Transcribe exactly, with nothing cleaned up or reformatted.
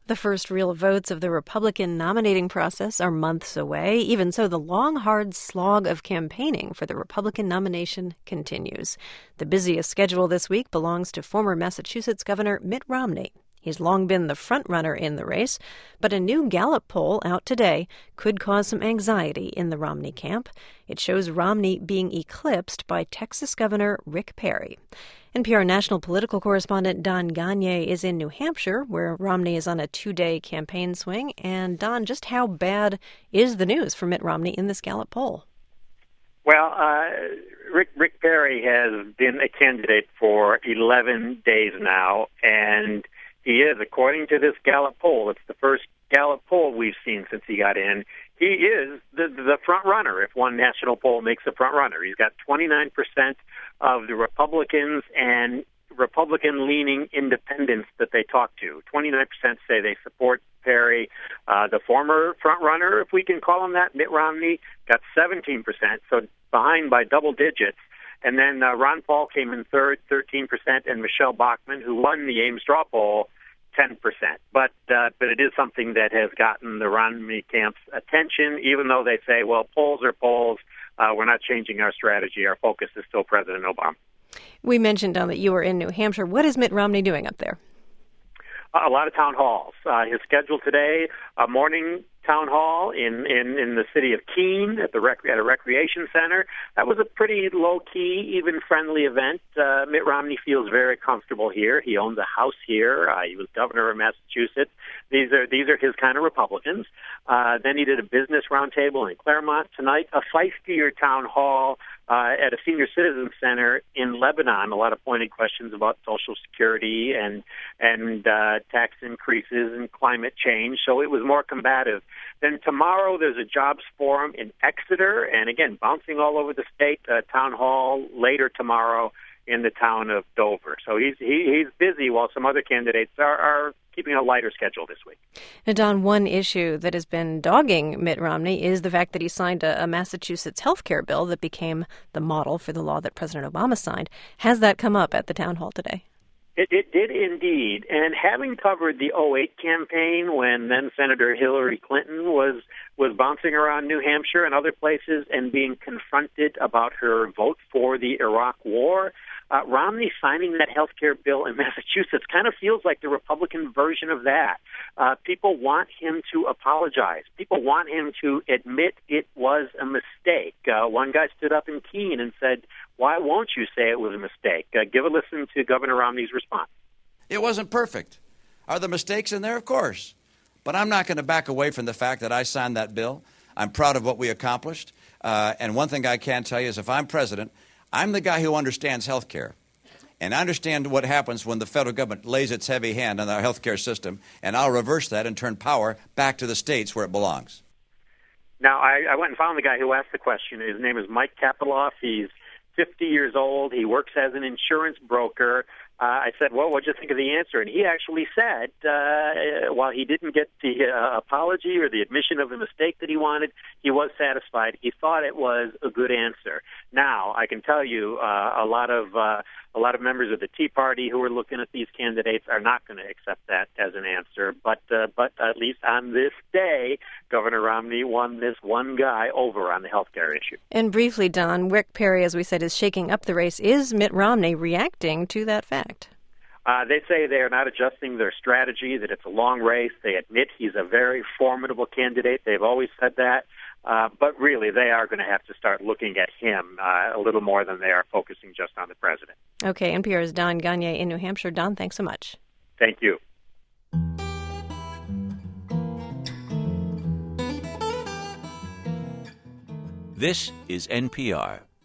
The first real votes of the Republican nominating process are months away. Even so, the long, hard slog of campaigning for the Republican nomination continues. The busiest schedule this week belongs to former Massachusetts Governor Mitt Romney. He's long been the frontrunner in the race, but a new Gallup poll out today could cause some anxiety in the Romney camp. It shows Romney being eclipsed by Texas Governor Rick Perry. N P R national political correspondent Don Gonyea is in New Hampshire, where Romney is on a two-day campaign swing. And, Don, just how bad is the news for Mitt Romney in this Gallup poll? Well, uh, Rick, Rick Perry has been a candidate for eleven days now, and he is, according to this Gallup poll, it's the first Gallup poll we've seen since he got in, he is the, the front runner if one national poll makes a front runner. He's got twenty-nine percent of the Republicans and Republican-leaning independents that they talk to. twenty-nine percent say they support Perry. Uh, the former front runner, if we can call him that, Mitt Romney, got seventeen percent, so behind by double digits. And then uh, Ron Paul came in third, thirteen percent, and Michelle Bachmann, who won the Ames straw poll, ten percent. But uh, but it is something that has gotten the Romney camp's attention, even though they say, well, polls are polls. Uh, we're not changing our strategy. Our focus is still President Obama. We mentioned, Don, that you were in New Hampshire. What is Mitt Romney doing up there? Uh, a lot of town halls. Uh, his schedule today, a morning town hall in, in, in the city of Keene at the rec- at a recreation center. That was a pretty low-key, even friendly event. Uh, Mitt Romney feels very comfortable here. He owns a house here. Uh, he was governor of Massachusetts. These are these are his kind of Republicans. Uh, then he did a business roundtable in Claremont tonight, a feistier town hall uh, at a senior citizen center in Lebanon. A lot of pointed questions about Social Security and and uh, tax increases and climate change. So it was more combative. Then tomorrow there's a jobs forum in Exeter, and again, bouncing all over the state, uh, town hall later tomorrow in the town of Dover. So he's he, he's busy while some other candidates are, are keeping a lighter schedule this week. Now, Don, one issue that has been dogging Mitt Romney is the fact that he signed a, a Massachusetts health care bill that became the model for the law that President Obama signed. Has that come up at the town hall today? It, it did indeed. And having covered the oh eight campaign when then Senator Hillary Clinton was was bouncing around New Hampshire and other places and being confronted about her vote for the Iraq War, uh, Romney signing that health care bill in Massachusetts kind of feels like the Republican version of that. Uh, people want him to apologize. People want him to admit it was a mistake. Uh, one guy stood up in Keene and said, "Why won't you say it was a mistake?" Uh, give a listen to Governor Romney's response. It wasn't perfect. Are there mistakes in there? Of course. But I'm not going to back away from the fact that I signed that bill. I'm proud of what we accomplished. Uh, and one thing I can tell you is if I'm president, I'm the guy who understands health care. And I understand what happens when the federal government lays its heavy hand on our health care system. And I'll reverse that and turn power back to the states where it belongs. Now, I, I went and found the guy who asked the question. His name is Mike Kapoloff. He's fifty years old. He works as an insurance broker. Uh, I said, well, what'd you think of the answer? And he actually said, uh, while he didn't get the uh, apology or the admission of the mistake that he wanted, he was satisfied. He thought it was a good answer. Now, I can tell you, uh, a lot of uh, a lot of members of the Tea Party who are looking at these candidates are not going to accept that as an answer. But uh, but at least on this day, Governor Romney won this one guy over on the health care issue. And briefly, Don, Rick Perry, as we said, is shaking up the race. Is Mitt Romney reacting to that fact? Uh, they say they are not adjusting their strategy, that it's a long race. They admit he's a very formidable candidate. They've always said that. Uh, but really, they are going to have to start looking at him uh, a little more than they are focusing just on the president. Okay, N P R's Don Gonyea in New Hampshire. Don, thanks so much. Thank you. This is N P R.